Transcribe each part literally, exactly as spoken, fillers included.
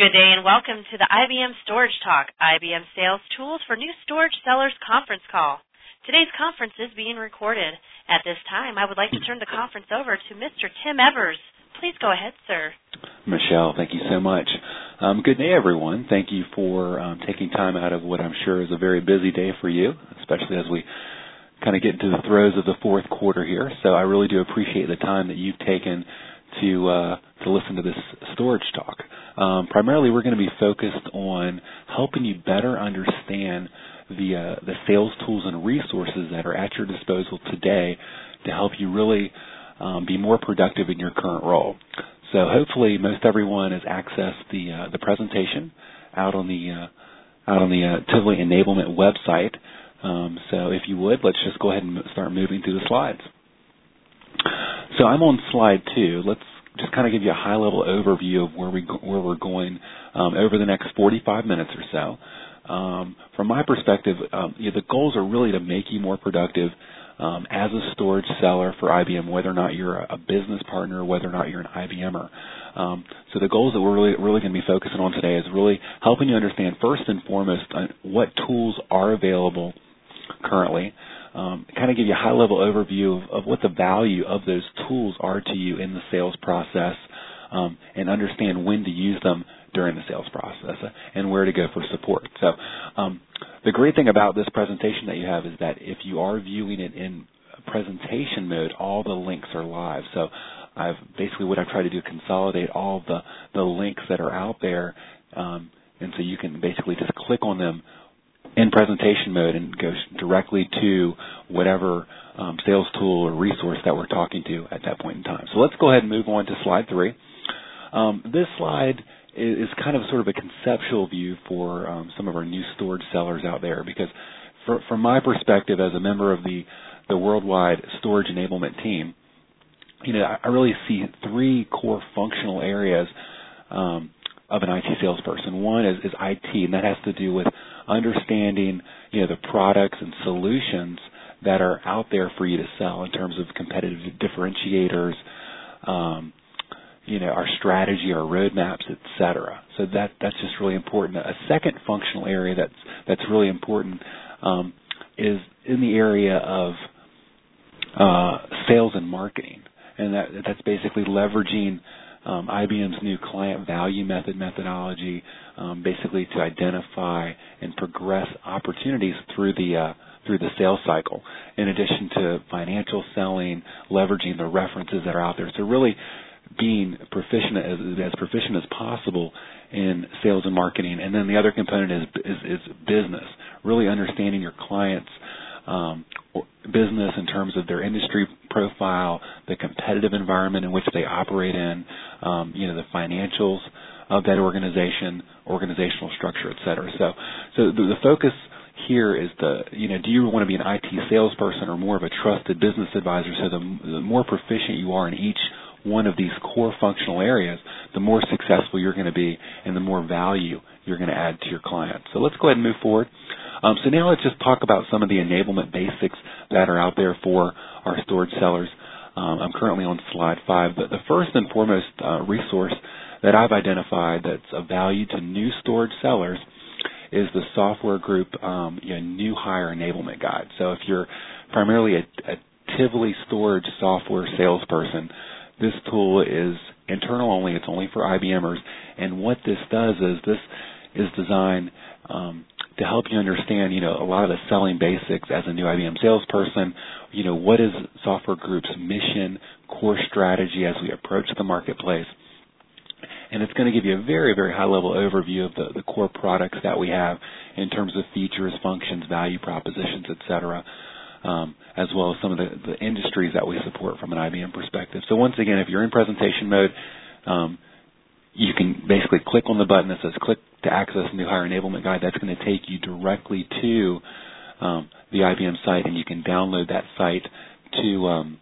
Good day and welcome to the I B M Storage Talk, I B M Sales Tools for New Storage Sellers conference call. Today's conference is being recorded. At this time, I would like to turn the conference over to Mister Tim Evers. Please go ahead, sir. Michelle, thank you so much. Um, good day, everyone. Thank you for um, taking time out of what I'm sure is a very busy day for you, especially as we kind of get into the throes of the fourth quarter here. So I really do appreciate the time that you've taken to uh, to listen to this storage talk. Um, primarily, we're going to be focused on helping you better understand the uh, the sales tools and resources that are at your disposal today to help you really um, be more productive in your current role. So hopefully, most everyone has accessed the uh, the presentation out on the uh, out on the uh, Tivoli Enablement website. Um, so if you would, let's just go ahead and start moving through the slides. So I'm on slide two. Let's just kind of give you a high-level overview of where we go, where we're going um, over the next forty-five minutes or so. Um, from my perspective, um, you know, the goals are really to make you more productive um, as a storage seller for I B M, whether or not you're a, a business partner, or whether or not you're an I B M er. Um, so the goals that we're really, really going to be focusing on today is really helping you understand first and foremost uh, what tools are available currently. Um, kind of give you a high-level overview of, of what the value of those tools are to you in the sales process, um, and understand when to use them during the sales process uh, and where to go for support. So um, the great thing about this presentation that you have is that if you are viewing it in presentation mode, all the links are live. So I've basically what I've tried to do is consolidate all the, the links that are out there, um, and so you can basically just click on them in presentation mode and goes directly to whatever um, sales tool or resource that we're talking to at that point in time. So let's go ahead and move on to slide three. Um, this slide is, is kind of sort of a conceptual view for um, some of our new storage sellers out there, because for, from my perspective as a member of the, the worldwide storage enablement team, you know, I, I really see three core functional areas um, of an I T salesperson. One is, is I T, and that has to do with understanding, you know, the products and solutions that are out there for you to sell in terms of competitive differentiators, um, you know, our strategy, our roadmaps, et cetera. So that that's just really important. A second functional area that's that's really important um, is in the area of uh, sales and marketing, and that that's basically leveraging Um, I B M's new client value method methodology, um, basically to identify and progress opportunities through the uh, through the sales cycle. In addition to financial selling, leveraging the references that are out there, so really being proficient as, as proficient as possible in sales and marketing. And then the other component is is, is business, really understanding your clients' Um, business in terms of their industry profile, the competitive environment in which they operate in, um, you know, the financials of that organization, organizational structure, et cetera. So, so the, the focus here is the, you know, do you want to be an I T salesperson or more of a trusted business advisor? So the, the more proficient you are in each one of these core functional areas, the more successful you're going to be and the more value you're going to add to your clients. So let's go ahead and move forward. Um, so now let's just talk about some of the enablement basics that are out there for our storage sellers. Um, I'm currently on slide five. But the first and foremost uh, resource that I've identified that's of value to new storage sellers is the Software Group um, you know, New Hire Enablement Guide. So if you're primarily a, a Tivoli storage software salesperson, this tool is internal only. It's only for I B M ers. And what this does is this is designed um, to help you understand, you know, a lot of the selling basics as a new I B M salesperson. You know, what is Software Group's mission, core strategy as we approach the marketplace. And it's going to give you a very, very high-level overview of the, the core products that we have in terms of features, functions, value propositions, et cetera, um, as well as some of the, the industries that we support from an I B M perspective. So once again, if you're in presentation mode, um, you can basically click on the button that says click to access New Hire Enablement Guide. That's going to take you directly to um, the I B M site, and you can download that site to um,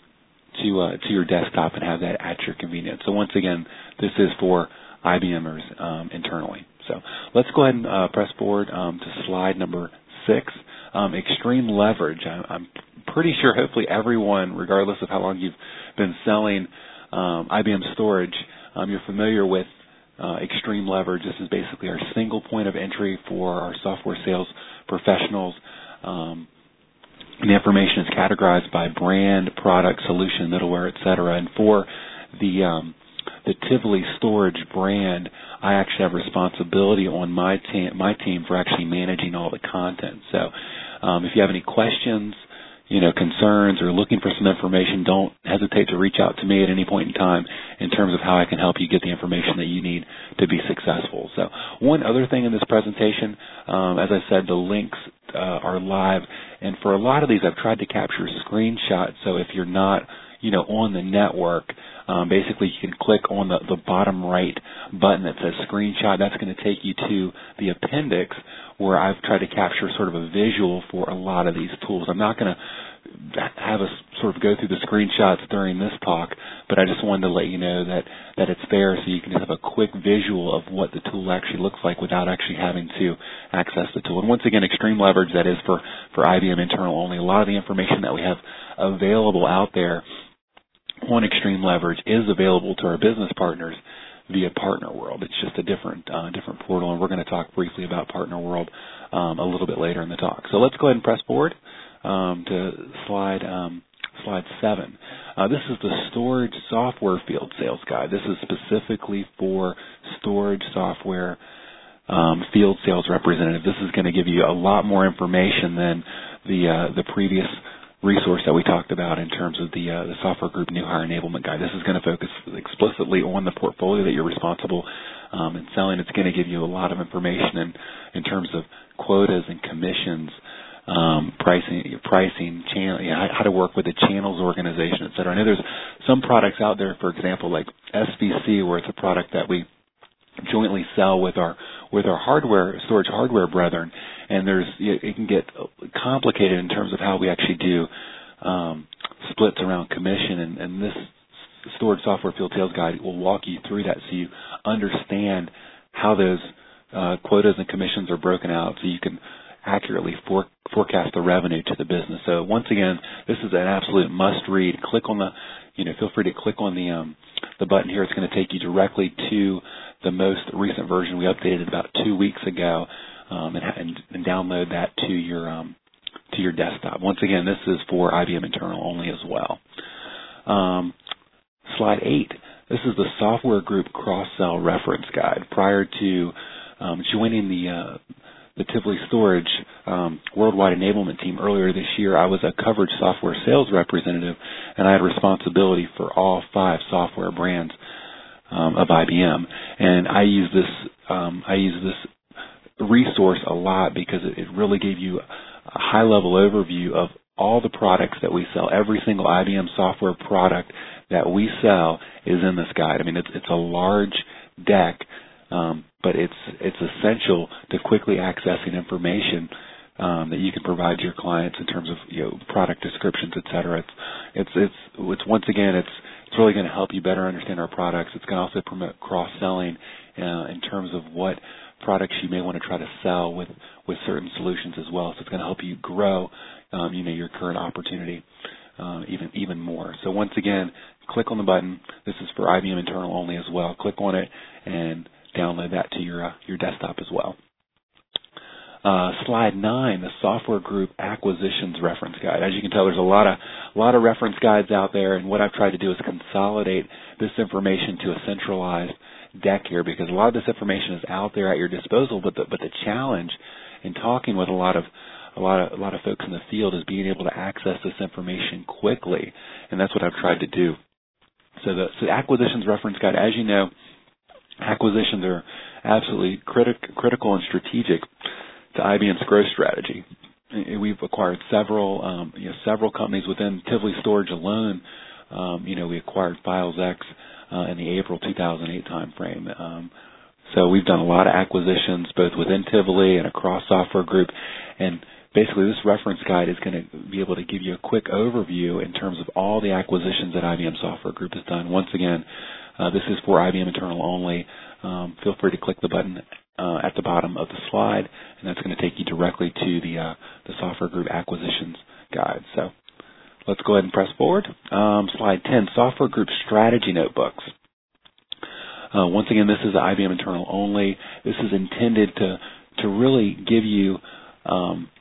to uh, to your desktop and have that at your convenience. So once again, this is for I B M ers um, internally. So let's go ahead and uh, press forward um, to slide number six. Um, extreme leverage. I, I'm pretty sure hopefully everyone, regardless of how long you've been selling um, I B M storage, um, you're familiar with uh, Extreme Leverage. This is basically our single point of entry for our software sales professionals. Um, the information is categorized by brand, product, solution, middleware, et cetera. And for the um, the Tivoli Storage brand, I actually have responsibility on my team, my team for actually managing all the content. So um, if you have any questions, you know, concerns, or looking for some information, don't hesitate to reach out to me at any point in time in terms of how I can help you get the information that you need to be successful. So one other thing in this presentation, um, as I said, the links uh, are live, and for a lot of these I've tried to capture screenshots, so if you're not, you know, on the network, um, basically you can click on the, the bottom right button that says screenshot. That's going to take you to the appendix where I've tried to capture sort of a visual for a lot of these tools. I'm not going to have us sort of go through the screenshots during this talk, but I just wanted to let you know that, that it's there so you can just have a quick visual of what the tool actually looks like without actually having to access the tool. And once again, Extreme Leverage, that is for, for I B M internal only. A lot of the information that we have available out there on Extreme Leverage is available to our business partners via Partner World. It's just a different uh, different portal, and we're going to talk briefly about Partner World um, a little bit later in the talk. So let's go ahead and press forward um, to slide um, slide seven. Uh, this is the Storage Software Field Sales Guide. This is specifically for storage software um, field sales representative. This is going to give you a lot more information than the uh, the previous resource that we talked about in terms of the uh, the Software Group New Hire Enablement Guide. This is going to focus explicitly on the portfolio that you're responsible um, in selling. It's going to give you a lot of information in, in terms of quotas and commissions, um, pricing, pricing, channel, you know, how to work with the channels organization, et cetera. I know there's some products out there, for example, like S V C, where it's a product that we jointly sell with our with our hardware storage hardware brethren, and there's it can get complicated in terms of how we actually do um, splits around commission, and, and this Storage Software Field Sales Guide will walk you through that so you understand how those uh, quotas and commissions are broken out, so you can accurately for, forecast the revenue to the business. So once again, this is an absolute must-read. Click on the, you know, feel free to click on the um, the button here. It's going to take you directly to the most recent version. We updated about two weeks ago, um, and, and, and download that to your um, to your desktop. Once again, this is for I B M internal only as well. Um, slide eight. This is the Software Group Cross-Sell Reference Guide. Prior to um, joining the uh, the Tivoli Storage um, Worldwide Enablement Team earlier this year, I was a coverage software sales representative, and I had responsibility for all five software brands um, of I B M. And I use this um, I use this resource a lot because it, it really gave you a high-level overview of all the products that we sell. Every single I B M software product that we sell is in this guide. I mean, it's, it's a large deck, um, but it's it's essential to quickly accessing information um, that you can provide to your clients in terms of, you know, product descriptions, et cetera. It's it's it's it's once again it's it's really going to help you better understand our products. It's going to also promote cross-selling uh, in terms of what products you may want to try to sell with with certain solutions as well. So it's going to help you grow, um, you know, your current opportunity uh, even even more. So once again, click on the button. This is for I B M internal only as well. Click on it and download that to your uh, your desktop as well. Uh, slide nine, the Software Group Acquisitions Reference Guide. As you can tell, there's a lot of a lot of reference guides out there, and what I've tried to do is consolidate this information to a centralized deck here, because a lot of this information is out there at your disposal. But the but the challenge in talking with a lot of a lot of a lot of folks in the field is being able to access this information quickly, and that's what I've tried to do. So the, so the Acquisitions Reference Guide, as you know, acquisitions are absolutely critic, critical and strategic to I B M's growth strategy. We've acquired several, um, you know, several companies within Tivoli Storage alone. Um, you know, we acquired FilesX uh, in the April two thousand eight timeframe. Um, so we've done a lot of acquisitions, both within Tivoli and across Software Group. And basically, this reference guide is going to be able to give you a quick overview in terms of all the acquisitions that I B M Software Group has done. Once again, uh, this is for I B M internal only. Um, feel free to click the button uh, at the bottom of the slide, and that's going to take you directly to the uh, the Software Group Acquisitions Guide. So let's go ahead and press forward. Um, slide ten, Software Group Strategy Notebooks. Uh, once again, this is I B M internal only. This is intended to to really give you um,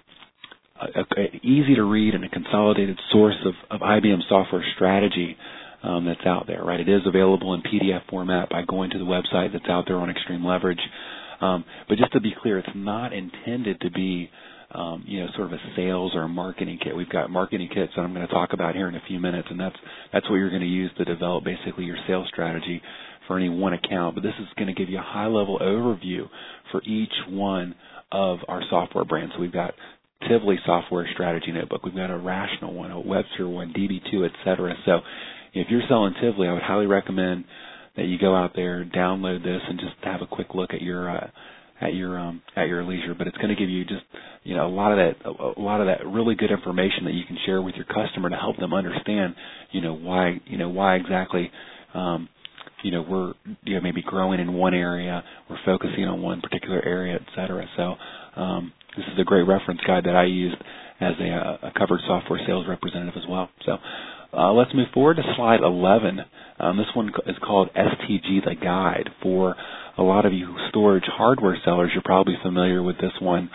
a, a, a easy to read and a consolidated source of, of I B M software strategy um, that's out there. Right, it is available in P D F format by going to the website that's out there on Extreme Leverage. Um, but just to be clear, it's not intended to be Um, you know, sort of a sales or a marketing kit. We've got marketing kits that I'm going to talk about here in a few minutes, and that's that's what you're going to use to develop basically your sales strategy for any one account. But this is going to give you a high-level overview for each one of our software brands. So we've got Tivoli Software Strategy Notebook. We've got a Rational one, a Webster one, D B two, et cetera. So if you're selling Tivoli, I would highly recommend that you go out there, download this, and just have a quick look at your uh, at your um, at your leisure. But it's going to give you just you know a lot of that a lot of that really good information that you can share with your customer to help them understand you know why you know why exactly um, you know we're you know maybe growing in one area, we're focusing on one particular area, et cetera. So um, this is a great reference guide that I used as a, a covered software sales representative as well. So uh, let's move forward to slide eleven. Um, this one is called S T G the Guide. For a lot of you storage hardware sellers, you're probably familiar with this one.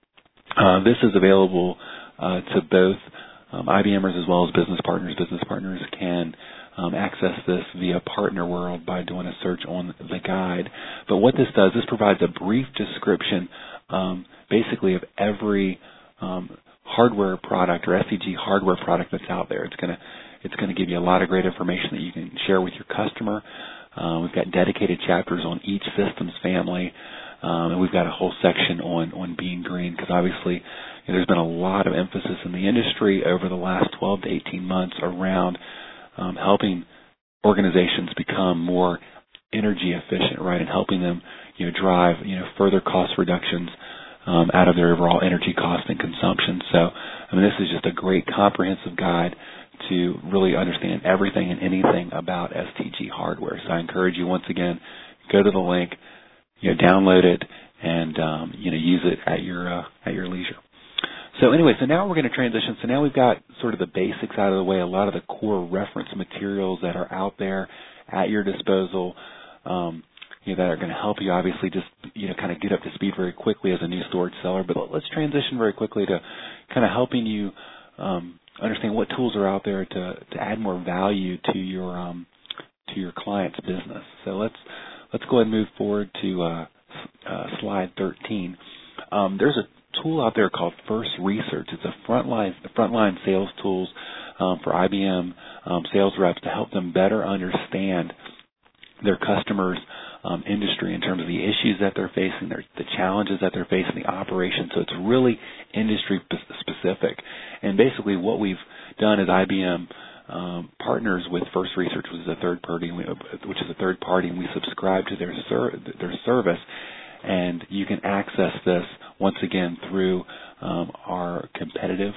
Uh, this is available uh, to both um, IBMers as well as business partners. Business partners can um, access this via Partner World by doing a search on the guide. But what this does, this provides a brief description um, basically of every um, hardware product or S T G hardware product that's out there. It's going to it's going to give you a lot of great information that you can share with your customer. Uh, we've got dedicated chapters on each systems family, um, and we've got a whole section on, on Being Green because obviously you know, there's been a lot of emphasis in the industry over the last twelve to eighteen months around um, helping organizations become more energy efficient, right, and helping them you know, drive you know, further cost reductions um, out of their overall energy cost and consumption. So, I mean, this is just a great comprehensive guide to really understand everything and anything about S T G hardware. So I encourage you once again, go to the link, you know, download it, and um, you know, use it at your uh, at your leisure. So anyway, so now we're going to transition. So now we've got sort of the basics out of the way, a lot of the core reference materials that are out there at your disposal, um, you know, that are going to help you obviously just you know kind of get up to speed very quickly as a new storage seller. But let's transition very quickly to kind of helping you. Um, understand what tools are out there to, to add more value to your um, to your client's business. So let's let's go ahead and move forward to uh, uh, slide thirteen. Um, there's a tool out there called First Research. It's a frontline frontline sales tools um, for I B M um, sales reps to help them better understand their customers' um, industry in terms of the issues that they're facing, their, the challenges that they're facing, the operation. So it's really industry specific. And basically what we've done is I B M um, partners with First Research, which is a third party, which is a third party, and we subscribe to their ser- their service. And you can access this once again through um, our competitive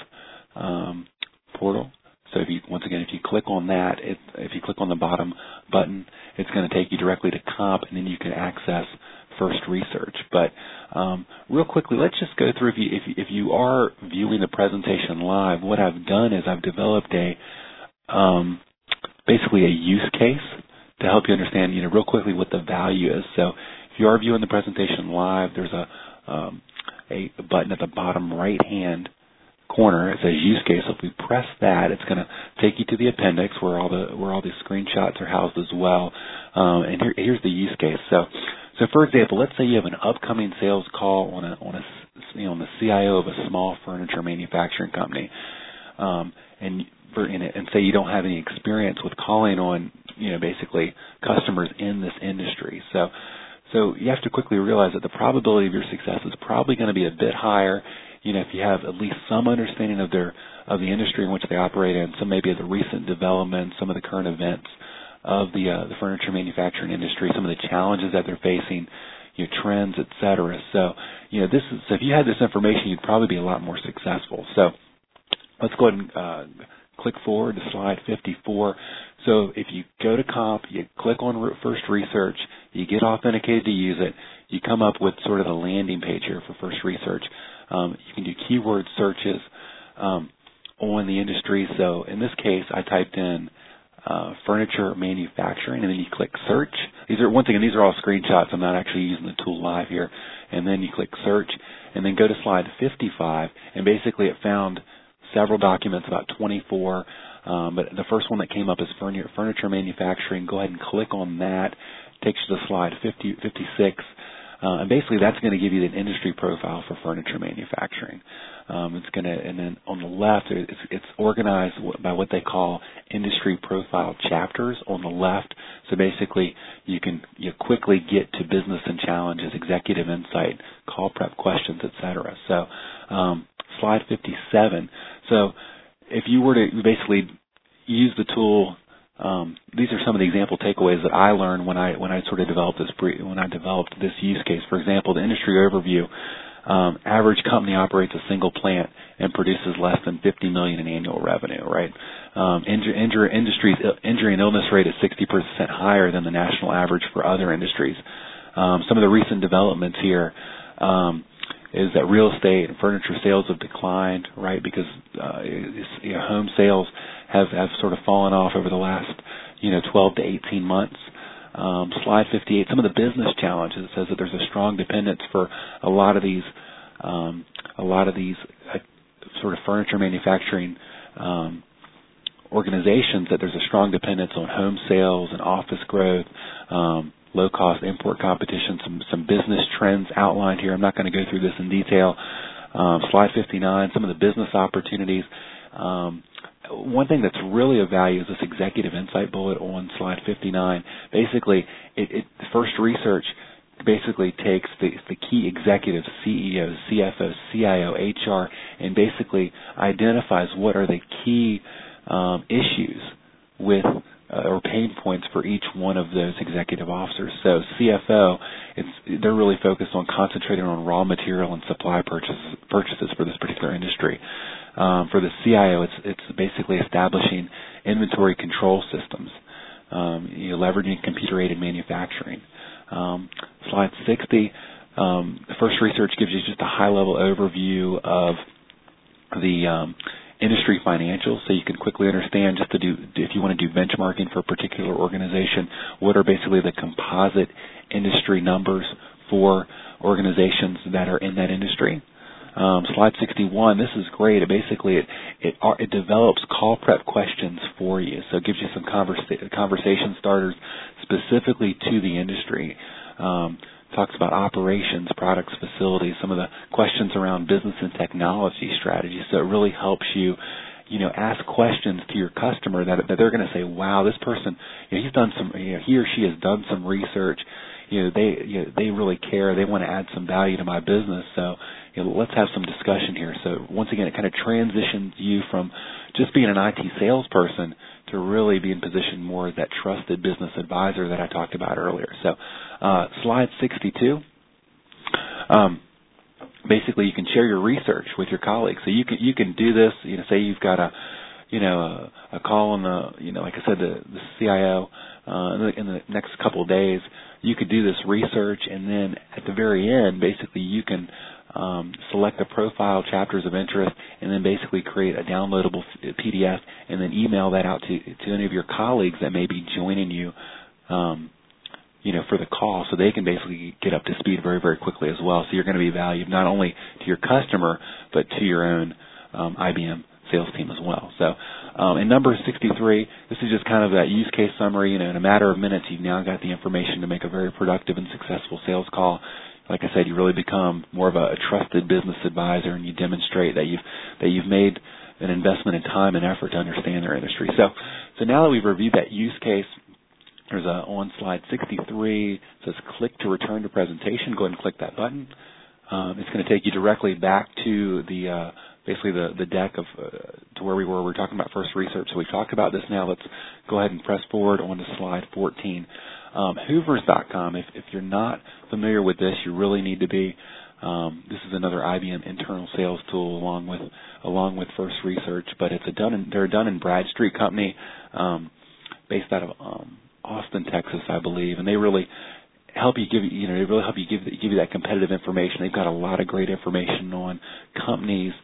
um, portal. So if you, once again, if you click on that, it, if you click on the bottom button, it's going to take you directly to Comp, and then you can access First Research. But um, real quickly, let's just go through. If you, if you if you are viewing the presentation live, what I've done is I've developed a um, basically a use case to help you understand, you know, real quickly what the value is. So if you are viewing the presentation live, there's a um, a button at the bottom right hand corner. It says use case. So if we press that, it's going to take you to the appendix where all the where all these screenshots are housed as well. Um, and here, here's the use case. So, so for example, let's say you have an upcoming sales call on a on a you know on the C I O of a small furniture manufacturing company, um, and for and, and say you don't have any experience with calling on you know basically customers in this industry. So. So you have to quickly realize that the probability of your success is probably going to be a bit higher, you know, if you have at least some understanding of their of the industry in which they operate in, some maybe of the recent developments, some of the current events of the uh, the furniture manufacturing industry, some of the challenges that they're facing, you know, trends, et cetera. So, you know, this is so if you had this information, you'd probably be a lot more successful. So let's go ahead and uh, click forward to slide fifty-four. So if you go to Comp, you click on First Research, you get authenticated to use it, you come up with sort of the landing page here for First Research. Um, you can do keyword searches um, on the industry. So in this case, I typed in uh, furniture manufacturing, and then you click search. These are, once again, these are all screenshots. I'm not actually using the tool live here. And then you click search, and then go to slide fifty-five, and basically it found several documents, about twenty-four, um, but the first one that came up is furniture manufacturing. Go ahead and click on that. It takes you to slide fifty, fifty-six, uh, and basically that's going to give you an industry profile for furniture manufacturing. Um, it's going to, and then on the left, it's, it's organized by what they call industry profile chapters on the left. So basically, you can you quickly get to business and challenges, executive insight, call prep questions, et cetera. So um, slide fifty-seven. So if you were to basically use the tool, um, these are some of the example takeaways that I learned when I when I sort of developed this when I developed this use case. For example, the industry overview. Um, average company operates a single plant and produces less than fifty million dollars in annual revenue, right? Um, injury, injury, industries, injury and illness rate is sixty percent higher than the national average for other industries. Um, some of the recent developments here um, is that real estate and furniture sales have declined, right, because uh, you know, home sales have, have sort of fallen off over the last, you know, twelve to eighteen months. Um, slide fifty-eight, some of the business challenges. It says that there's a strong dependence for a lot of these, um, a lot of these uh, sort of furniture manufacturing um, organizations, that there's a strong dependence on home sales and office growth, um, low-cost import competition, some, some business trends outlined here. I'm not going to go through this in detail. Um, slide fifty-nine, some of the business opportunities. Um, One thing that's really of value is this executive insight bullet on slide fifty-nine. Basically, it, it first research basically takes the, the key executives, C E Os, C F Os, C I O, H R, and basically identifies what are the key um, issues with uh, or pain points for each one of those executive officers. So C F O, it's, they're really focused on concentrating on raw material and supply purchases, purchases for this particular industry. Um, for the C I O, it's, it's basically establishing inventory control systems, um, you know, leveraging computer-aided manufacturing. Um, slide sixty, um, the first research gives you just a high-level overview of the um, industry financials, so you can quickly understand, just to do, if you want to do benchmarking for a particular organization, what are basically the composite industry numbers for organizations that are in that industry. Um, slide sixty-one, this is great. It basically, it, it it develops call prep questions for you. So it gives you some conversa- conversation starters specifically to the industry. Um, talks about operations, products, facilities, some of the questions around business and technology strategies. So it really helps you, you know, ask questions to your customer that, that they're going to say, wow, this person, you know, he's done some, you know, he or she has done some research. You know, they you know, they really care. They want to add some value to my business. So, you know, let's have some discussion here. So once again, it kind of transitions you from just being an I T salesperson to really being positioned more as that trusted business advisor that I talked about earlier. So uh, slide sixty-two. Um, basically, you can share your research with your colleagues. So you can you can do this. You know, say you've got a you know a, a call on the you know like I said the, the C I O uh, in, the, in the next couple of days. You could do this research, and then at the very end, basically, you can um, select the profile chapters of interest, and then basically create a downloadable P D F, and then email that out to to any of your colleagues that may be joining you, um, you know, for the call, so they can basically get up to speed very, very quickly as well. So you're going to be valued not only to your customer, but to your own um, I B M sales team as well. So um, in number sixty-three, this is just kind of that use case summary. You know, in a matter of minutes, you've now got the information to make a very productive and successful sales call. Like I said, you really become more of a, a trusted business advisor, and you demonstrate that you've that you've made an investment in time and effort to understand their industry. So, so now that we've reviewed that use case, there's a on slide sixty-three. It says click to return to presentation. Go ahead and click that button. Um, it's going to take you directly back to the uh, basically the, the deck of uh, to where we were. We were talking about first research, so we talked about this now. Let's go ahead and press forward onto slide fourteen. Um, Hoovers dot com. If, if you're not familiar with this, you really need to be. Um, this is another I B M internal sales tool along with along with First Research, but it's a done in, they're a Dun and Bradstreet company um, based out of um, Austin, Texas, I believe, and they really help you give you know they really help you give give you that competitive information. They've got a lot of great information on companies,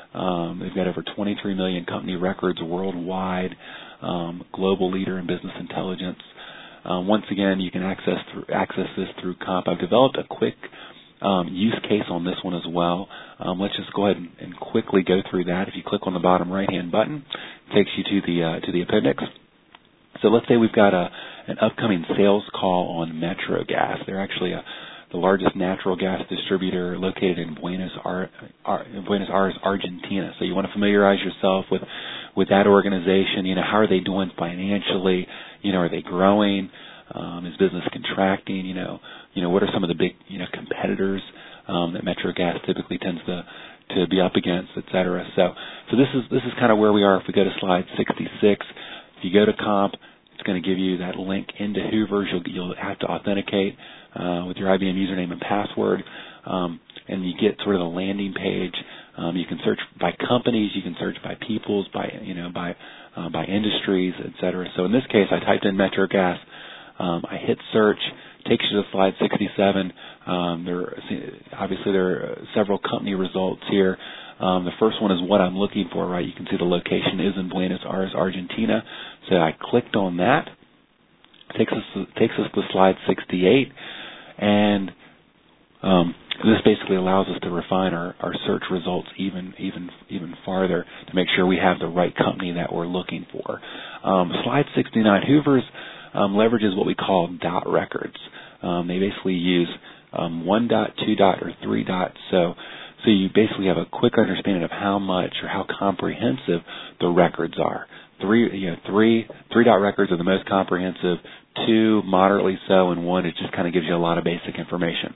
Um, they've got over twenty-three million company records worldwide, um, global leader in business intelligence. Um, once again, you can access through, access this through Comp. I've developed a quick um, use case on this one as well. Um, let's just go ahead and, and quickly go through that. If you click on the bottom right-hand button, it takes you to the uh, to the appendix. So let's say we've got a an upcoming sales call on Metro Gas. They're actually a the largest natural gas distributor located in Buenos Aires, Buenos Aires, Argentina. So you want to familiarize yourself with, with that organization. You know, how are they doing financially? You know, are they growing? Um, is business contracting? You know, you know, what are some of the big, you know, competitors um, that Metro Gas typically tends to to be up against, et cetera. So, so this is this is kind of where we are. If we go to slide sixty-six, if you go to Comp, it's going to give you that link into Hoover's. You'll you'll have to authenticate uh, with your I B M username and password, um, and you get sort of the landing page. Um, you can search by companies, you can search by peoples, by you know by uh, by industries, et cetera. So in this case, I typed in Metro Gas. Um, I hit search. Takes you to slide sixty-seven. Um, there, obviously, there are several company results here. Um, the first one is what I'm looking for, right? You can see the location is in Buenos Aires, Argentina. So I clicked on that. Takes us takes us to slide sixty-eight, and um, this basically allows us to refine our, our search results even even even farther to make sure we have the right company that we're looking for. Um, slide sixty-nine. Hoover's um, leverages what we call dot records. Um, they basically use um, one dot, two dot, or three dot. So, so you basically have a quick understanding of how much or how comprehensive the records are. Three, you know, three, three dot records are the most comprehensive. Two, moderately so, and one, it just kind of gives you a lot of basic information.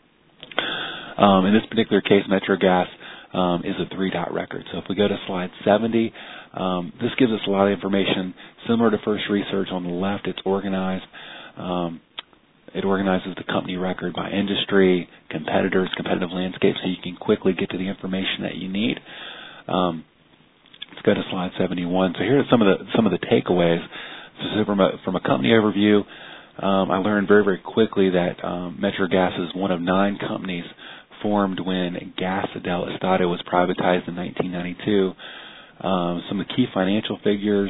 Um, in this particular case, Metro Gas um, is a three dot record. So if we go to slide seventy, um, this gives us a lot of information similar to First Research. On the left, it's organized. Um, It organizes the company record by industry, competitors, competitive landscape, so you can quickly get to the information that you need. Um, let's go to slide seventy-one. So here are some of the some of the takeaways. So from a from a company overview, um, I learned very very quickly that um, Metro Gas is one of nine companies formed when Gas del Estado was privatized in nineteen ninety-two. Um, some of the key financial figures.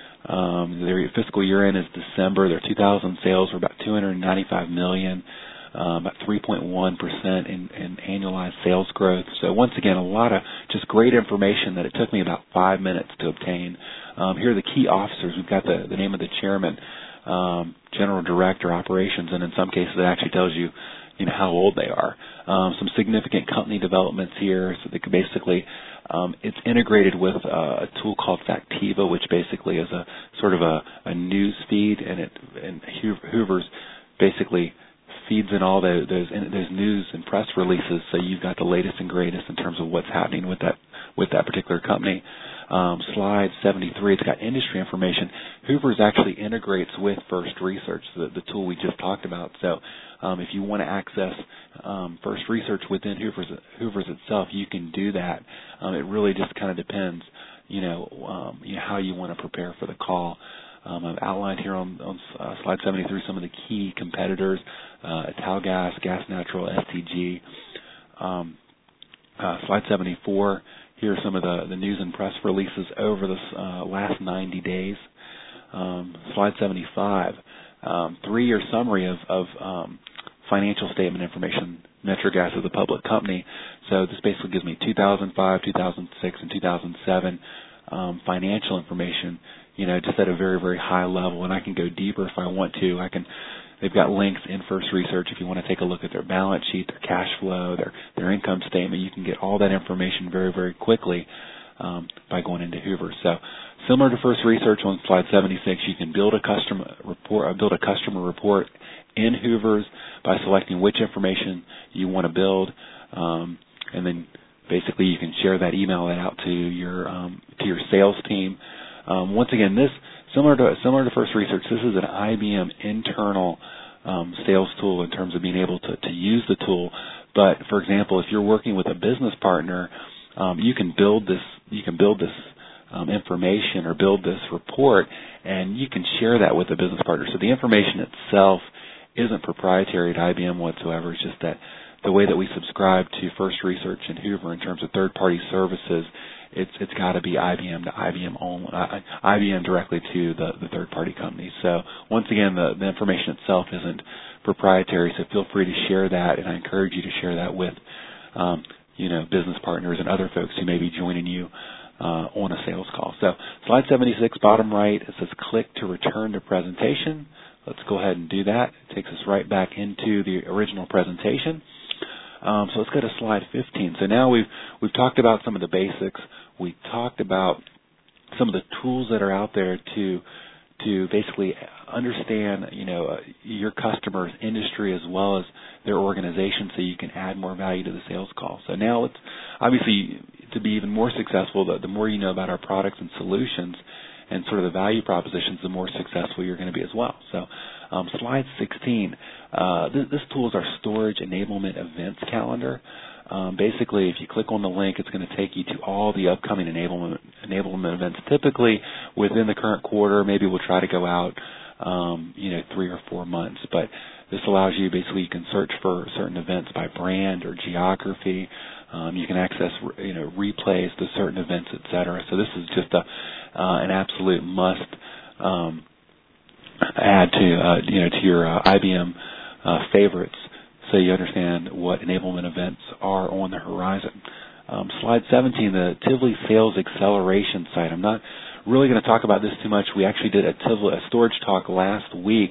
Um, their fiscal year end is December. Their two thousand sales were about two hundred ninety-five million dollars, um, about three point one percent in, in annualized sales growth. So once again, a lot of just great information that it took me about five minutes to obtain. Um, here are the key officers. We've got the, the name of the chairman, um, general director, operations, and in some cases it actually tells you, you know, how old they are. Um, some significant company developments here, so they could basically. Um, it's integrated with uh, a tool called Factiva, which basically is a sort of a, a news feed, and it and Hoover's basically feeds in all those those, those news and press releases, so you've got the latest and greatest in terms of what's happening with that with that particular company. Um, slide seventy-three, it's got industry information. Hoover's actually integrates with First Research, the, the tool we just talked about. So um, if you want to access um, First Research within Hoover's, Hoover's itself, you can do that. Um, it really just kind of depends, you know, um, you know, how you want to prepare for the call. Um, I've outlined here on, on uh, slide seventy-three some of the key competitors, uh, Italgas, Gas Natural, S T G. Um, uh, slide seventy-four, here are some of the, the news and press releases over the uh, last ninety days. Um, slide seventy-five, um, three-year summary of, of um, financial statement information. Metro Gas is a public company, so this basically gives me two thousand five, two thousand six, and two thousand seven um, financial information, you know, just at a very, very high level, and I can go deeper if I want to. I can. They've got links in First Research if you want to take a look at their balance sheet, their cash flow, their their income statement. You can get all that information very, very quickly um, by going into Hoover. So, similar to First Research on slide seventy-six, you can build a customer report, uh, build a customer report in Hoover's by selecting which information you want to build, um, and then basically you can share that, email that out to your um, to your sales team. Um, once again, this similar to similar to First Research, this is an I B M internal um, sales tool in terms of being able to, to use the tool. But for example, if you're working with a business partner, um, you can build this you can build this um, information or build this report, and you can share that with the business partner. So the information itself isn't proprietary to I B M whatsoever. It's just that the way that we subscribe to First Research and Hoover in terms of third-party services it's it's got to be I B M to I B M only, uh, I B M directly to the, the third-party company. So once again, the, the information itself isn't proprietary, so feel free to share that, and I encourage you to share that with um, you know, business partners and other folks who may be joining you uh, on a sales call. So slide seventy-six, bottom right, it says click to return to presentation. Let's go ahead and do that. It takes us right back into the original presentation. Um, so let's go to slide fifteen. So now we've we've talked about some of the basics. We talked about some of the tools that are out there to to basically understand, you know, uh, your customer's industry as well as their organization, so you can add more value to the sales call. So now it's obviously, to be even more successful, the, the more you know about our products and solutions and sort of the value propositions, the more successful you're going to be as well. So um, slide sixteen, uh, this, this tool is our storage enablement events calendar. Um, basically, if you click on the link, it's going to take you to all the upcoming enablement enablement events. Typically, within the current quarter, maybe we'll try to go out, um, you know, three or four months. But this allows you, basically, you can search for certain events by brand or geography. Um, you can access, you know, replays to certain events, et cetera. So this is just a uh, an absolute must um, add to, uh, you know, to your uh, I B M uh, favorites, so you understand what enablement events are on the horizon. Um, slide seventeen, the Tivoli Sales Acceleration site. I'm not really going to talk about this too much. We actually did a, Tivoli, a storage talk last week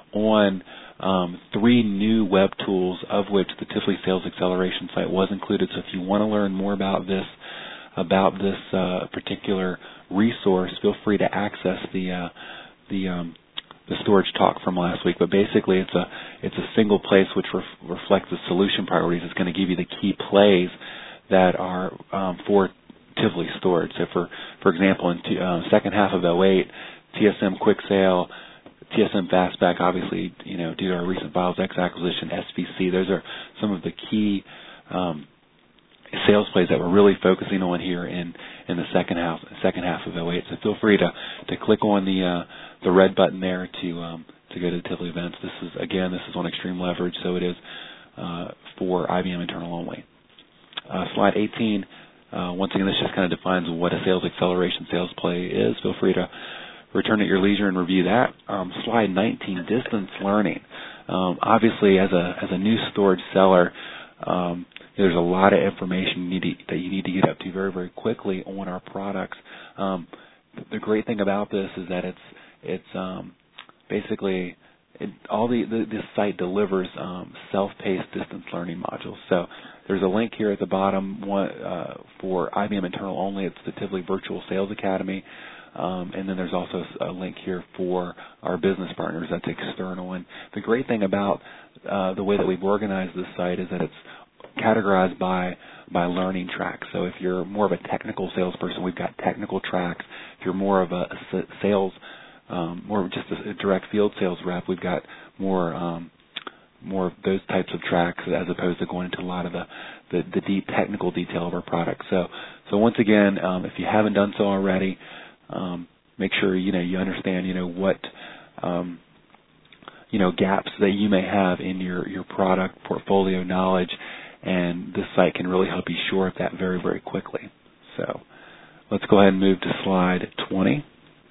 on um, three new web tools, of which the Tivoli Sales Acceleration site was included. So if you want to learn more about this, about this uh, particular resource, feel free to access the uh, the um, the storage talk from last week. But basically, it's a it's a single place which ref- reflects the solution priorities. It's going to give you the key plays that are um, for Tivoli storage. So, for for example, in the uh, second half of oh eight, T S M Quick Sale, T S M Fastback, obviously, you know, due to our recent FilesX acquisition, S V C. Those are some of the key um, sales plays that we're really focusing on here in, in the second half second half of oh eight. So feel free to, to click on the uh, the red button there to um, to go to the Tivoli events. This is again, this is on Extreme Leverage, so it is uh, for I B M internal only. Uh, slide eighteen. Uh, once again, this just kind of defines what a sales acceleration sales play is. Feel free to return at your leisure and review that. Um, slide nineteen, distance learning. Um, obviously, as a as a new storage seller, um, there's a lot of information you need to, that you need to get up to very, very quickly on our products. Um, the great thing about this is that it's it's um, basically it, all the, the this site delivers um, self-paced distance learning modules. So there's a link here at the bottom one, uh, for I B M internal only. It's the Tivoli Virtual Sales Academy. Um, and then there's also a link here for our business partners. That's external. And the great thing about uh, the way that we've organized this site is that it's categorized by by learning tracks. So if you're more of a technical salesperson, we've got technical tracks. If you're more of a, a sales, um, more of just a, a direct field sales rep, we've got more um, more of those types of tracks as opposed to going into a lot of the, the, the deep technical detail of our product. So so once again, um, if you haven't done so already, um, make sure you know you understand you know what um, you know gaps that you may have in your, your product portfolio knowledge. And this site can really help you shore up that very, very quickly. So let's go ahead and move to slide twenty.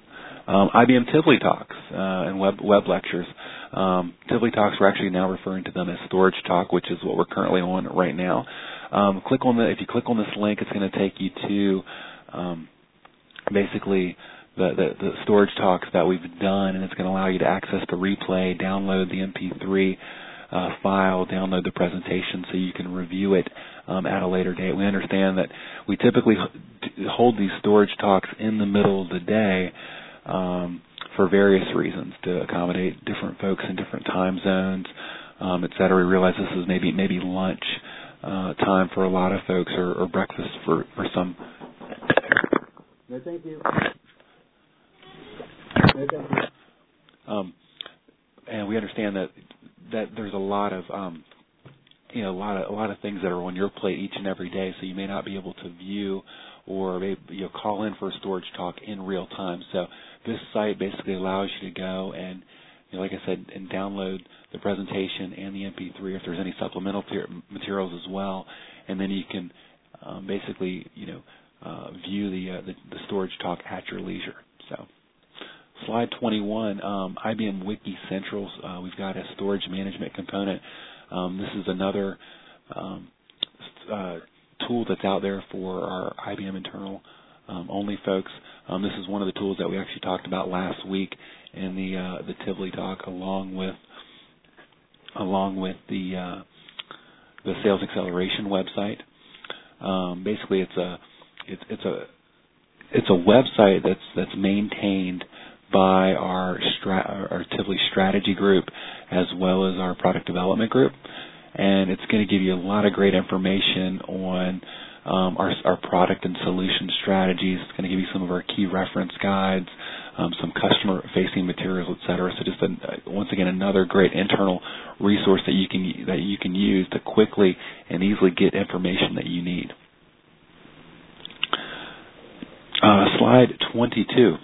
Um, I B M Tivoli Talks uh, and web, web lectures. Um, Tivoli Talks, we're actually now referring to them as Storage Talk, which is what we're currently on right now. Um, click on the if you click on this link, it's going to take you to um, basically the, the, the storage talks that we've done, and it's going to allow you to access the replay, download the M P three. Uh, file, download the presentation so you can review it um, at a later date. We understand that we typically hold these storage talks in the middle of the day um, for various reasons, to accommodate different folks in different time zones, um, et cetera. We realize this is maybe maybe lunch uh, time for a lot of folks, or, or breakfast for, for some. No, thank you. No, thank you. Um, and we understand that that there's a lot of um, you know a lot of a lot of things that are on your plate each and every day, so you may not be able to view or maybe, you know, call in for a storage talk in real time. So this site basically allows you to go and, you know, like I said, and download the presentation and the M P three if there's any supplemental ter- materials as well, and then you can um, basically you know uh, view the, the storage talk at your leisure. So, slide twenty-one, um, I B M Wiki Centrals. Uh, we've got a storage management component. Um, this is another um, uh, tool that's out there for our I B M internal um, only folks. Um, this is one of the tools that we actually talked about last week in the uh, the Tivoli talk, along with along with the uh, the Sales Acceleration website. Um, basically, it's a it's it's a it's a website that's that's maintained by our stra- our Tivoli strategy group as well as our product development group, and it's going to give you a lot of great information on um, our our product and solution strategies. It's going to give you some of our key reference guides, um, some customer-facing materials, et cetera. So just a, once again, another great internal resource that you can that you can use to quickly and easily get information that you need. Uh, slide twenty-two.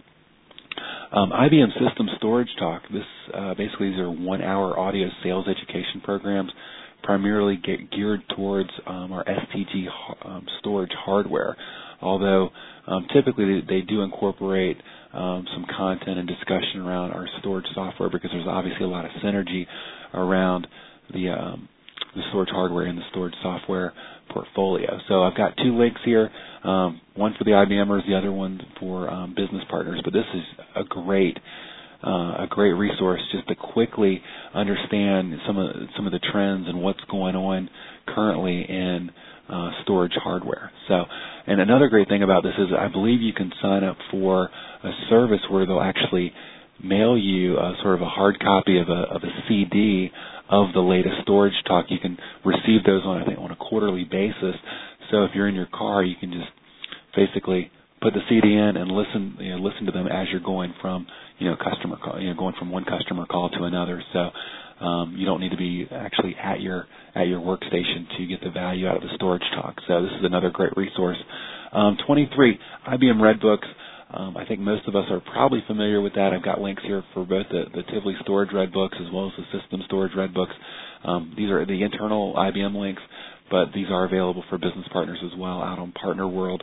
Um, I B M System Storage Talk. This uh, basically these are one-hour audio sales education programs, primarily get geared towards um, our S T G um, storage hardware. Although um, typically they, they do incorporate um, some content and discussion around our storage software, because there's obviously a lot of synergy around the um, the storage hardware and the storage software portfolio. So I've got two links here, um, one for the IBMers, the other one for um, business partners. But this is a great uh, a great resource just to quickly understand some of some of the trends and what's going on currently in uh, storage hardware. So, and another great thing about this is I believe you can sign up for a service where they'll actually mail you a, sort of a hard copy of a, of a C D of the latest storage talk. You can receive those on I think on a quarterly basis. So if you're in your car, you can just basically put the C D in and listen, you know, listen to them as you're going from, you know, customer call, you know, going from one customer call to another. So um, you don't need to be actually at your at your workstation to get the value out of the storage talk. So this is another great resource. Um, twenty-three, I B M Redbooks. Um, I think most of us are probably familiar with that. I've got links here for both the, the Tivoli Storage Redbooks as well as the System Storage Redbooks. Um, these are the internal I B M links, but these are available for business partners as well out on Partner World.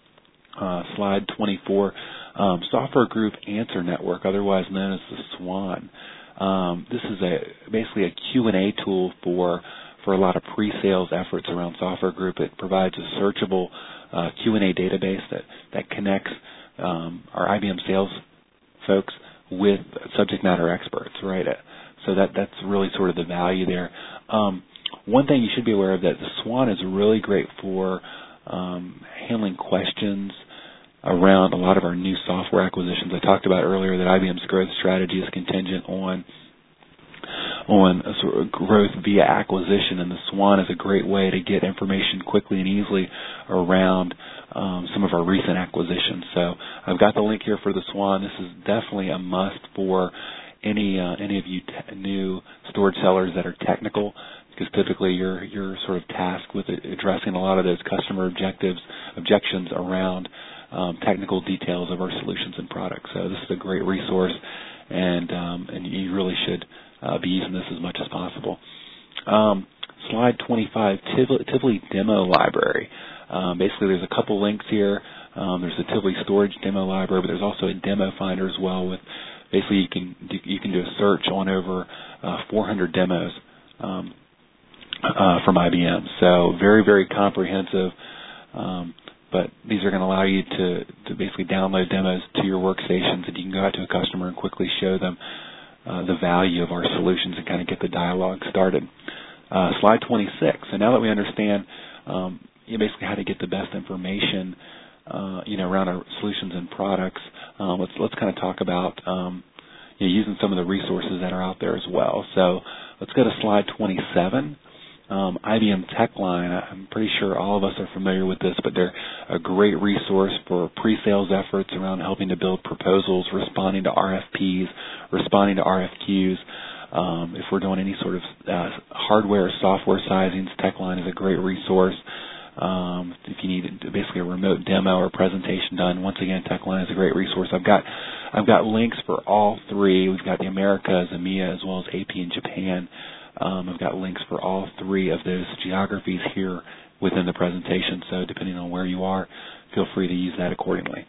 Uh, slide twenty-four, um, Software Group Answer Network, otherwise known as the SWAN. Um, this is a basically a Q and A tool for for a lot of pre-sales efforts around Software Group. It provides a searchable uh, Q and A database that, that connects um, our I B M sales folks with subject matter experts, right? So that that's really sort of the value there. Um, one thing you should be aware of that the SWAN is really great for um, handling questions around a lot of our new software acquisitions. I talked about earlier that I B M's growth strategy is contingent on on a sort of growth via acquisition, and the SWAN is a great way to get information quickly and easily around um, some of our recent acquisitions. So I've got the link here for the SWAN. This is definitely a must for any uh, any of you te- new storage sellers that are technical, because typically you're you're sort of tasked with addressing a lot of those customer objectives objections around um, technical details of our solutions and products. So this is a great resource, and um, and you really should uh, be using this as much as possible. Um, slide twenty-five, Tivoli, Tivoli Demo Library. Um, basically, there's a couple links here. Um, there's the Tivoli Storage Demo Library, but there's also a demo finder as well. With basically, you can you can do a search on over uh, four hundred demos um, uh, from I B M. So very very comprehensive. Um, but these are going to allow you to, to basically download demos to your workstations, and you can go out to a customer and quickly show them uh, the value of our solutions and kind of get the dialogue started. Uh, slide twenty-six. So now that we understand um, you know, basically how to get the best information uh, you know, around our solutions and products, um, let's let's kind of talk about um, you know, using some of the resources that are out there as well. So let's go to slide twenty-seven. Um, I B M TechLine, I'm pretty sure all of us are familiar with this, but they're a great resource for pre-sales efforts around helping to build proposals, responding to R F Ps, responding to R F Qs. Um, if we're doing any sort of uh, hardware or software sizings, TechLine is a great resource. Um, if you need basically a remote demo or presentation done, once again, TechLine is a great resource. I've got I've got links for all three. We've got the Americas, EMEA, as well as A P and Japan. Um, I've got links for all three of those geographies here within the presentation. So depending on where you are, feel free to use that accordingly.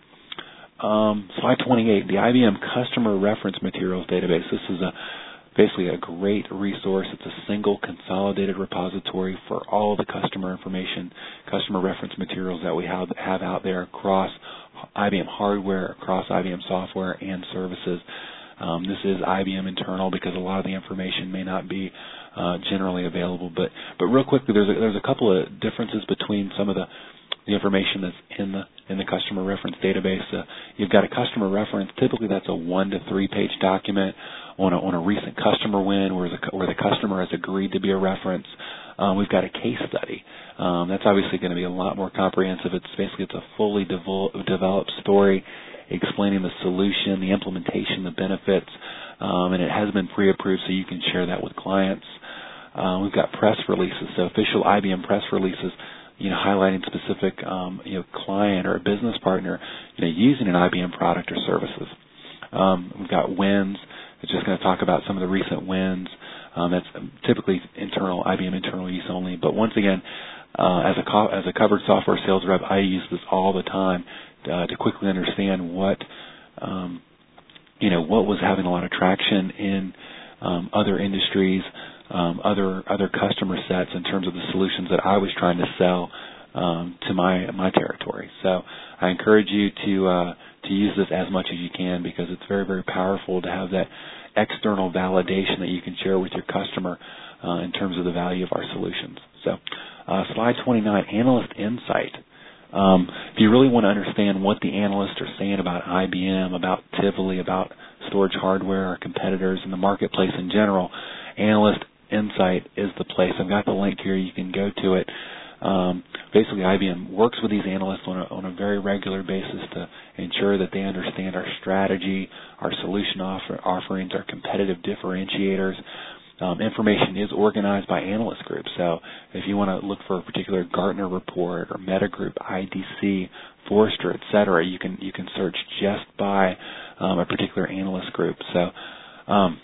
Um, slide twenty-eight, the I B M Customer Reference Materials Database. This is a basically a great resource. It's a single consolidated repository for all the customer information, customer reference materials that we have, have out there across I B M hardware, across I B M software and services. Um, this is I B M internal because a lot of the information may not be uh, generally available. But but real quickly, there's a, there's a couple of differences between some of the the information that's in the in the customer reference database. Uh, you've got a customer reference. Typically, that's a one to three page document on a on a recent customer win where the where the customer has agreed to be a reference. Um, we've got a case study. Um, that's obviously going to be a lot more comprehensive. It's basically it's a fully devol- developed story explaining the solution, the implementation, the benefits, um, and it has been pre-approved, so you can share that with clients. Uh, we've got press releases, so official I B M press releases, you know, highlighting specific, um, you know, client or business partner, you know, using an I B M product or services. Um, we've got wins. It's just going to talk about some of the recent wins. Um, that's typically internal, I B M internal use only. But once again, uh, as a co- as a covered software sales rep, I use this all the time uh, to quickly understand what, um, you know, what was having a lot of traction in um, other industries, um, other other customer sets in terms of the solutions that I was trying to sell um, to my my territory. So I encourage you to uh, to use this as much as you can because it's very, very powerful to have that external validation that you can share with your customer uh, in terms of the value of our solutions. So uh, slide twenty-nine, Analyst Insight. Um, if you really want to understand what the analysts are saying about I B M, about Tivoli, about storage hardware, our competitors, and the marketplace in general, Analyst Insight is the place. I've got the link here. You can go to it. Um, basically, I B M works with these analysts on a, on a very regular basis to ensure that they understand our strategy, our solution offer, offerings, our competitive differentiators. Um, information is organized by analyst groups. So if you want to look for a particular Gartner report or Metagroup, I D C, Forrester, et cetera, you can you can search just by um, a particular analyst group. So, um,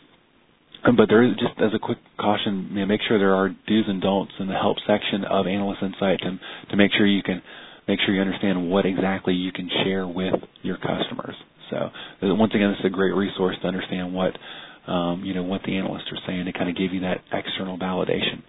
but there is, just as a quick caution, you know, make sure there are do's and don'ts in the help section of Analyst Insight to, to make sure you can make sure you understand what exactly you can share with your customers. So once again, this is a great resource to understand what Um, you know, what the analysts are saying to kind of give you that external validation.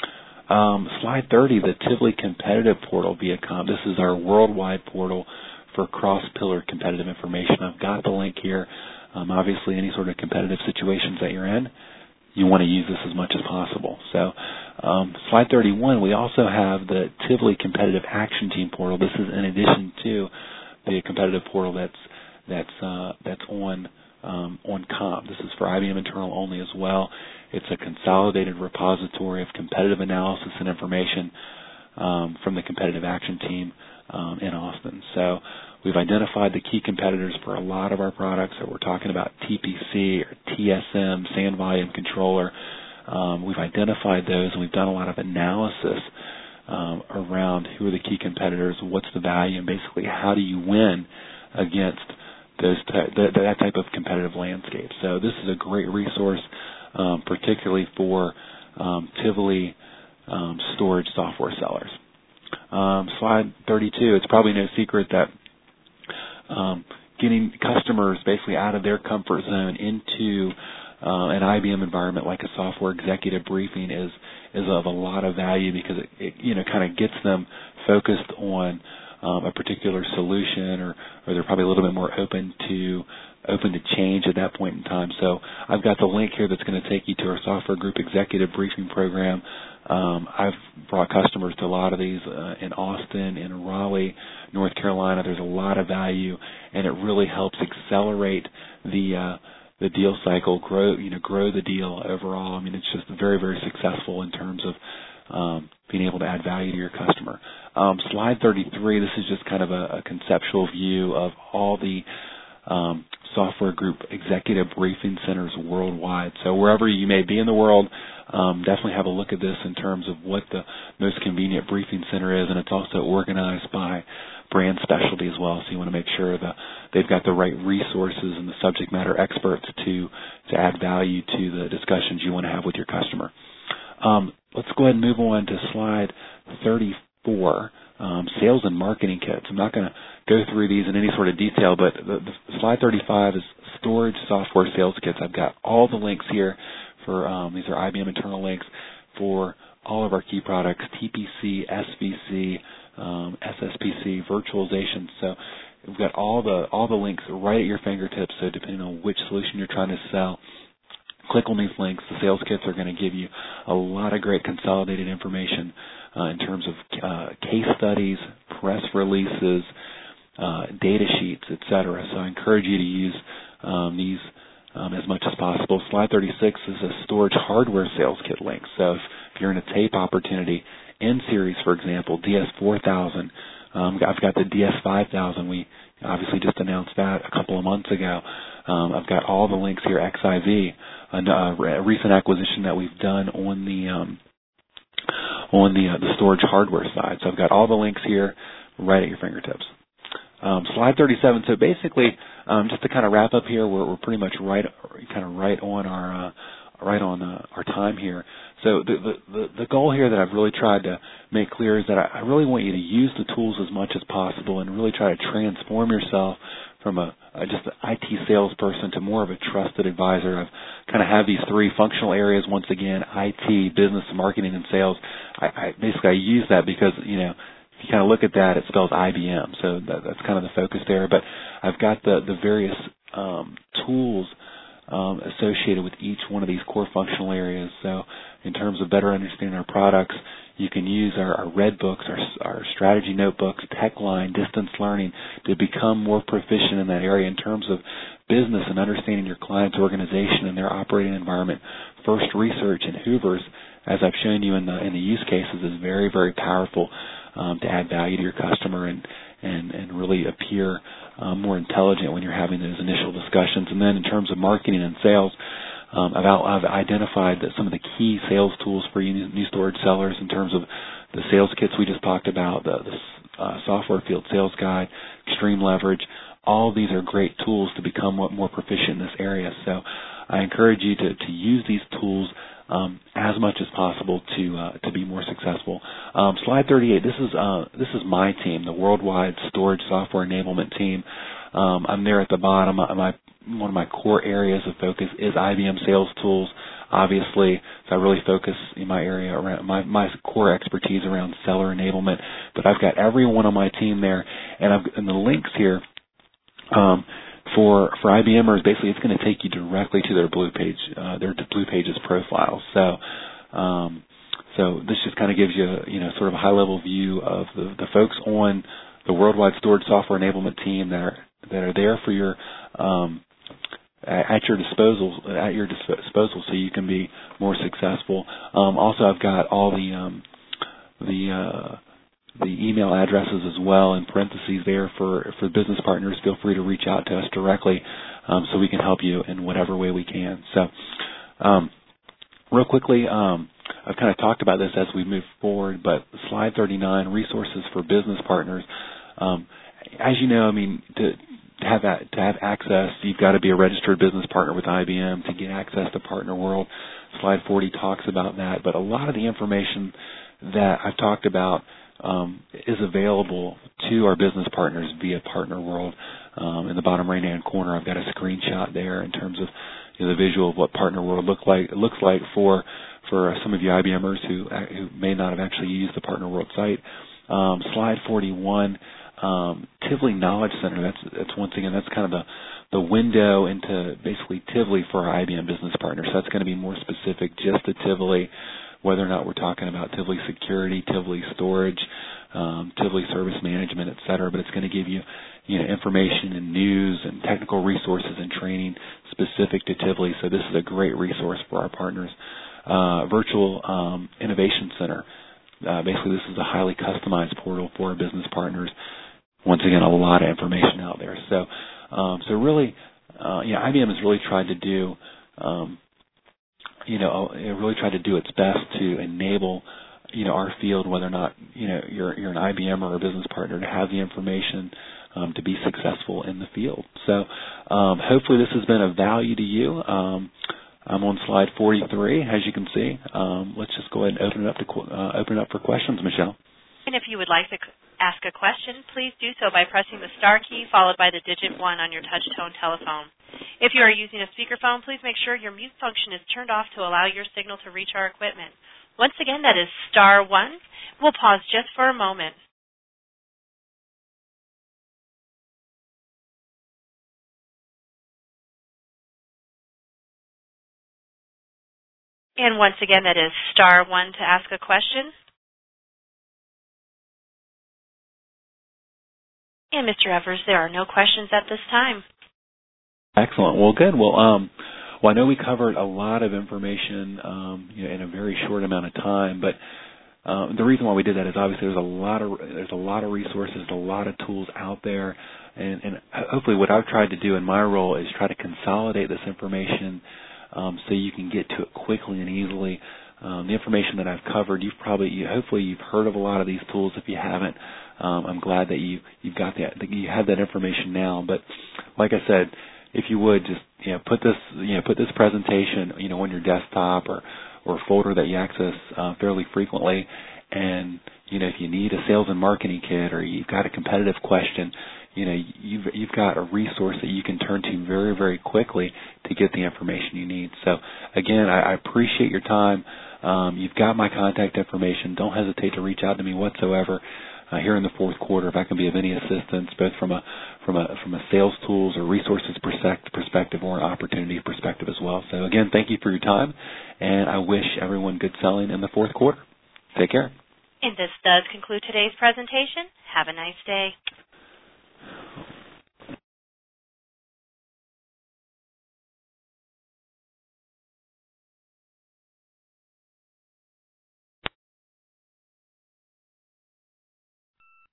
Um, slide thirty, the Tivoli Competitive Portal via Com. This is our worldwide portal for cross-pillar competitive information. I've got the link here. Um, obviously, any sort of competitive situations that you're in, you want to use this as much as possible. So um, slide thirty-one, we also have the Tivoli Competitive Action Team Portal. This is in addition to the competitive portal that's, that's, uh, that's on Um, on Com. This is for I B M internal only as well. It's a consolidated repository of competitive analysis and information um, from the competitive action team um, in Austin. So we've identified the key competitors for a lot of our products. So we're talking about T P C or T S M, Sand Volume Controller. Um, we've identified those, and we've done a lot of analysis um, around who are the key competitors, what's the value, and basically how do you win against Those t- that, that type of competitive landscape. So this is a great resource, um, particularly for um, Tivoli um, storage software sellers. Um, slide thirty-two, it's probably no secret that um, getting customers basically out of their comfort zone into uh, an I B M environment like a software executive briefing is is of a lot of value because it, it you know kind of gets them focused on Um, a particular solution, or, or they're probably a little bit more open to open to change at that point in time. So I've got the link here that's going to take you to our software group executive briefing program. Um, I've brought customers to a lot of these uh, in Austin, in Raleigh, North Carolina. There's a lot of value, and it really helps accelerate the uh, the deal cycle, grow you know grow the deal overall. I mean, it's just very very successful in terms of um, being able to add value to your customer. Um, slide thirty-three, this is just kind of a, a conceptual view of all the um, software group executive briefing centers worldwide. So wherever you may be in the world, um, definitely have a look at this in terms of what the most convenient briefing center is, and it's also organized by brand specialty as well. So you want to make sure that they've got the right resources and the subject matter experts to, to add value to the discussions you want to have with your customer. Um, let's go ahead and move on to slide thirty-four. four, um, sales and marketing kits. I'm not going to go through these in any sort of detail, but the, the slide thirty-five is storage software sales kits. I've got all the links here for, um, these are I B M internal links for all of our key products, T P C, S V C, um, S S P C, virtualization. So we've got all the all the links right at your fingertips. So depending on which solution you're trying to sell, click on these links. The sales kits are going to give you a lot of great consolidated information uh, in terms of uh, case studies, press releases, uh, data sheets, et cetera. So I encourage you to use um, these um, as much as possible. Slide thirty-six is a storage hardware sales kit link. So if, if you're in a tape opportunity, N-Series, for example, D S four thousand, um, I've got the D S five thousand. We obviously just announced that a couple of months ago. Um, I've got all the links here, X I V, a, a recent acquisition that we've done on the um, on the uh, the storage hardware side. So I've got all the links here right at your fingertips. Um, slide thirty-seven. So basically, um, just to kind of wrap up here, we're, we're pretty much right, kind of right on our uh, right on uh, our time here. So the, the the goal here that I've really tried to make clear is that I, I really want you to use the tools as much as possible and really try to transform yourself from a, a just an I T salesperson to more of a trusted advisor. I've kind of have these three functional areas once again: I T, business, marketing, and sales. I, I basically I use that because you know if you kind of look at that, it spells I B M, so that, that's kind of the focus there. But I've got the the various um, tools um, associated with each one of these core functional areas. So in terms of better understanding our products, you can use our, our red books, our, our strategy notebooks, TechLine, distance learning to become more proficient in that area in terms of business and understanding your client's organization and their operating environment. First Research and Hoover's, as I've shown you in the in the use cases, is very, very powerful um, to add value to your customer and and, and really appear um, more intelligent when you're having those initial discussions. And then in terms of marketing and sales, Um, I've, out, I've identified that some of the key sales tools for you new storage sellers in terms of the sales kits we just talked about, the, the uh, software field sales guide, extreme leverage. All of these are great tools to become more proficient in this area. So I encourage you to, to use these tools um, as much as possible to uh, to be more successful. Um, slide thirty-eight. This is uh, this is my team, the Worldwide Storage Software Enablement Team. Um, I'm there at the bottom. My One of my core areas of focus is I B M sales tools, obviously. So I really focus in my area around my, my core expertise around seller enablement. But I've got everyone on my team there, and I've and the links here um, for for IBMers. Basically, it's going to take you directly to their Blue Page, uh, their Blue Pages profiles. So. Um, so this just kind of gives you, you know, sort of a high-level view of the, the folks on the Worldwide Storage Software Enablement team that are that are there for your um, at your disposal at your disposal, so you can be more successful. Um, also, I've got all the um, the uh, the email addresses as well in parentheses there for for business partners. Feel free to reach out to us directly, um, so we can help you in whatever way we can. So, um, real quickly, um, I've kind of talked about this as we move forward, but slide thirty-nine, resources for business partners. Um, as you know, I mean, to, to have that, to have access, you've got to be a registered business partner with I B M to get access to Partner World. Slide forty talks about that, but a lot of the information that I've talked about um, is available to our business partners via Partner World. Um, in the bottom right-hand corner, I've got a screenshot there in terms of you know, the visual of what Partner World look like. It looks like for for some of you IBMers who who may not have actually used the Partner World site. Um, slide forty-one, um, Tivoli Knowledge Center. That's that's once again that's kind of the the window into basically Tivoli for our I B M business partners. So that's going to be more specific just to Tivoli, whether or not we're talking about Tivoli Security, Tivoli Storage, um, Tivoli Service Management, et cetera. But it's going to give you you know information and news and technical resources and training specific to Tivoli. So this is a great resource for our partners. Uh, Virtual um, Innovation Center. Uh, basically, this is a highly customized portal for our business partners. Once again, a lot of information out there. So, um, so really, uh, you know, I B M has really tried to do, um, you know, it really tried to do its best to enable, you know, our field, whether or not, you know, you're you're an I B M or a business partner, to have the information um, to be successful in the field. So, um, hopefully, this has been of value to you. Um, I'm on slide forty-three, as you can see. Um, let's just go ahead and open it up to uh, open it up for questions, Michelle. And if you would like to ask a question, please do so by pressing the star key followed by the digit one on your touch-tone telephone. If you are using a speakerphone, please make sure your mute function is turned off to allow your signal to reach our equipment. Once again, that is star one. We'll pause just for a moment. And once again, that is star one to ask a question. And Mister Evers, there are no questions at this time. Excellent. Well, good. Well, um, well, I know we covered a lot of information um, you know, in a very short amount of time, but um, the reason why we did that is obviously there's a lot of there's a lot of resources, a lot of tools out there, and, and hopefully what I've tried to do in my role is try to consolidate this information um, so you can get to it quickly and easily. Um, the information that I've covered, you've probably, you, hopefully, you've heard of a lot of these tools. If you haven't, um, I'm glad that you you've got that, that you have that information now. But like I said, if you would just you know put this you know put this presentation you know on your desktop or or folder that you access uh, fairly frequently, and you know if you need a sales and marketing kit or you've got a competitive question, you know you've you've got a resource that you can turn to very very quickly to get the information you need. So again, I, I appreciate your time. Um, you've got my contact information. Don't hesitate to reach out to me whatsoever. Uh, here in the fourth quarter, if I can be of any assistance, both from a from a from a sales tools or resources perspective or an opportunity perspective as well. So again, thank you for your time, and I wish everyone good selling in the fourth quarter. Take care. And this does conclude today's presentation. Have a nice day.